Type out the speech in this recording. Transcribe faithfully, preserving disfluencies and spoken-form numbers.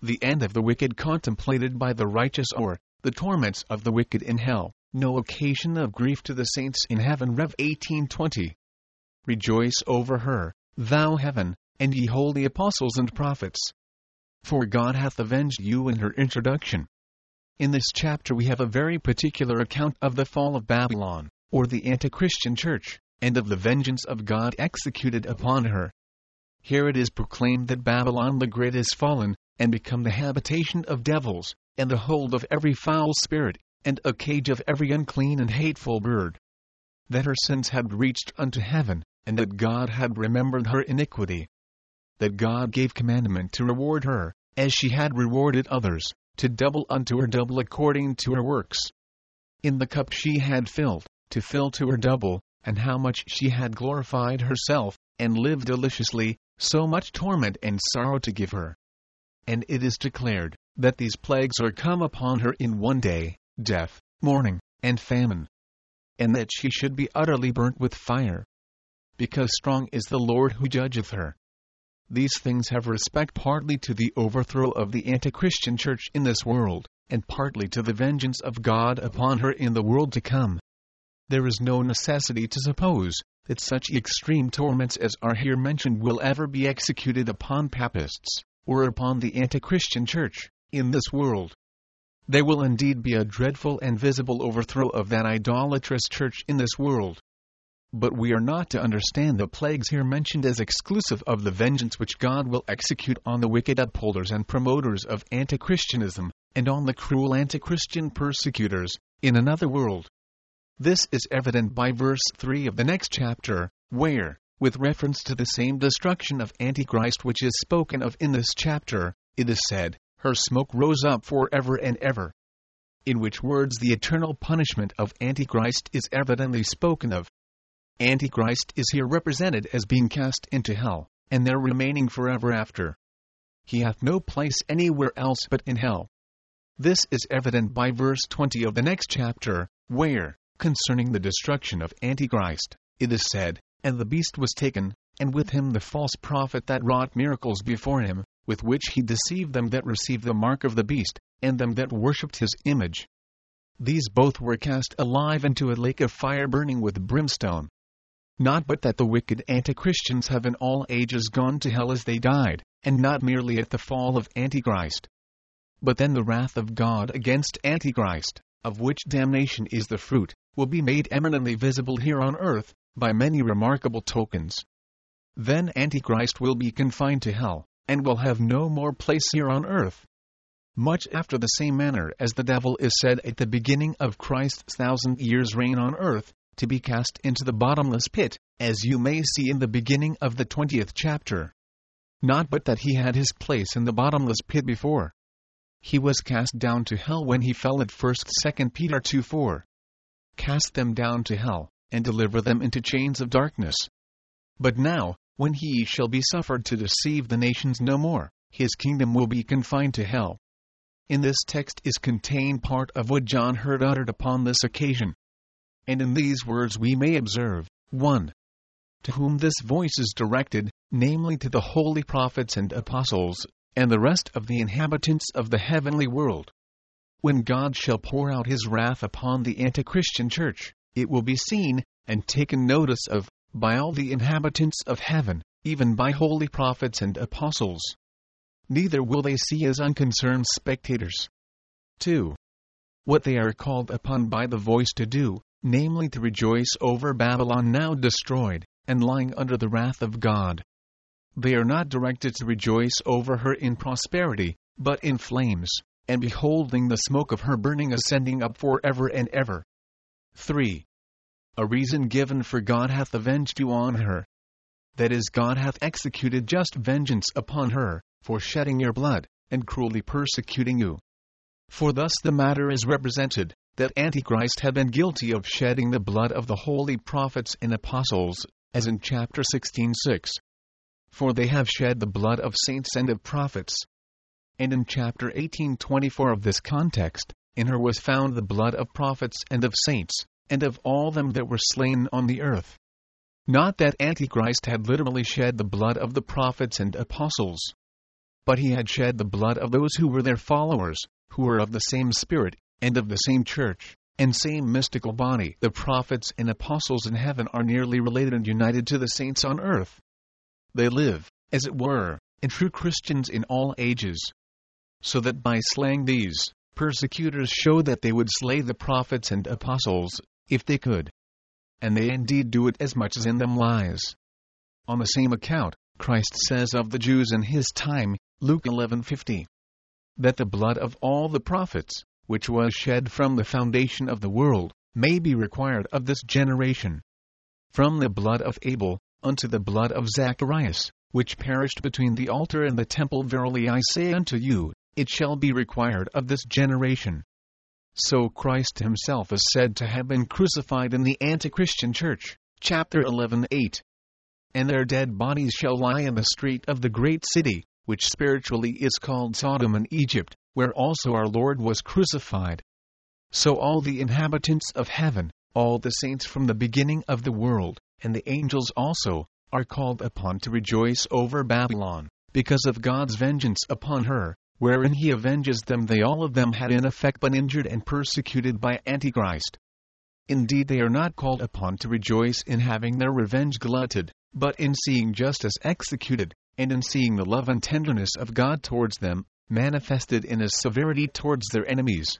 the end of the wicked contemplated by the righteous, or the torments of the wicked in hell, no occasion of grief to the saints in heaven. Rev eighteen twenty. Rejoice over her, thou heaven, and ye holy apostles and prophets. For God hath avenged you. In her introduction. In this chapter we have a very particular account of the fall of Babylon, or the anti-Christian church, and of the vengeance of God executed upon her. Here it is proclaimed that Babylon the Great is fallen, and become the habitation of devils, and the hold of every foul spirit, and a cage of every unclean and hateful bird. That her sins had reached unto heaven, and that God had remembered her iniquity. That God gave commandment to reward her, as she had rewarded others, to double unto her double according to her works. In the cup she had filled, to fill to her double, and how much she had glorified herself, and lived deliciously, so much torment and sorrow to give her. And it is declared, that these plagues are come upon her in one day, death, mourning, and famine. And that she should be utterly burnt with fire. Because strong is the Lord who judgeth her. These things have respect partly to the overthrow of the anti-Christian church in this world, and partly to the vengeance of God upon her in the world to come. There is no necessity to suppose that such extreme torments as are here mentioned will ever be executed upon papists, or upon the anti-Christian church, in this world. There will indeed be a dreadful and visible overthrow of that idolatrous church in this world. But we are not to understand the plagues here mentioned as exclusive of the vengeance which God will execute on the wicked upholders and promoters of anti-Christianism, and on the cruel anti-Christian persecutors, in another world. This is evident by verse three of the next chapter, where, with reference to the same destruction of Antichrist which is spoken of in this chapter, it is said, her smoke rose up for ever and ever. In which words the eternal punishment of Antichrist is evidently spoken of. Antichrist is here represented as being cast into hell, and there remaining forever after. He hath no place anywhere else but in hell. This is evident by verse twenty of the next chapter, where, concerning the destruction of Antichrist, it is said, and the beast was taken, and with him the false prophet that wrought miracles before him, with which he deceived them that received the mark of the beast, and them that worshipped his image. These both were cast alive into a lake of fire burning with brimstone. Not but that the wicked anti-Christians have in all ages gone to hell as they died, and not merely at the fall of Antichrist. But then the wrath of God against Antichrist, of which damnation is the fruit, will be made eminently visible here on earth, by many remarkable tokens. Then Antichrist will be confined to hell, and will have no more place here on earth. Much after the same manner as the devil is said at the beginning of Christ's thousand years' reign on earth, to be cast into the bottomless pit, as you may see in the beginning of the twentieth chapter. Not but that he had his place in the bottomless pit before. He was cast down to hell when he fell at first Second Peter two four. Cast them down to hell, and deliver them into chains of darkness. But now, when he shall be suffered to deceive the nations no more, his kingdom will be confined to hell. In this text is contained part of what John heard uttered upon this occasion. And in these words we may observe, one. To whom this voice is directed, namely to the holy prophets and apostles, and the rest of the inhabitants of the heavenly world. When God shall pour out his wrath upon the anti-Christian church, it will be seen, and taken notice of, by all the inhabitants of heaven, even by holy prophets and apostles. Neither will they see as unconcerned spectators. two. What they are called upon by the voice to do, namely to rejoice over Babylon now destroyed, and lying under the wrath of God. They are not directed to rejoice over her in prosperity, but in flames, and beholding the smoke of her burning ascending up for ever and ever. three. A reason given for God hath avenged you on her. That is, God hath executed just vengeance upon her, for shedding your blood, and cruelly persecuting you. For thus the matter is represented, that Antichrist had been guilty of shedding the blood of the holy prophets and apostles, as in chapter sixteen six. For they have shed the blood of saints and of prophets. And in chapter eighteen twenty-four of this context, in her was found the blood of prophets and of saints, and of all them that were slain on the earth. Not that Antichrist had literally shed the blood of the prophets and apostles. but he had shed the blood of those who were their followers, who were of the same spirit, and of the same church, and same mystical body. The prophets and apostles in heaven are nearly related and united to the saints on earth. They live, as it were, in true Christians in all ages. So that by slaying these, persecutors show that they would slay the prophets and apostles, if they could. And they indeed do it as much as in them lies. On the same account, Christ says of the Jews in his time, Luke eleven fifty, that the blood of all the prophets, which was shed from the foundation of the world, may be required of this generation. From the blood of Abel, unto the blood of Zacharias, which perished between the altar and the temple, verily I say unto you, it shall be required of this generation. So Christ himself is said to have been crucified in the anti-Christian church, chapter eleven eight. And their dead bodies shall lie in the street of the great city, which spiritually is called Sodom and Egypt, where also our Lord was crucified. So all the inhabitants of heaven, all the saints from the beginning of the world, and the angels also, are called upon to rejoice over Babylon, because of God's vengeance upon her, wherein he avenges them. They all of them had in effect been injured and persecuted by Antichrist. Indeed, they are not called upon to rejoice in having their revenge glutted, but in seeing justice executed, and in seeing the love and tenderness of God towards them, manifested in his severity towards their enemies.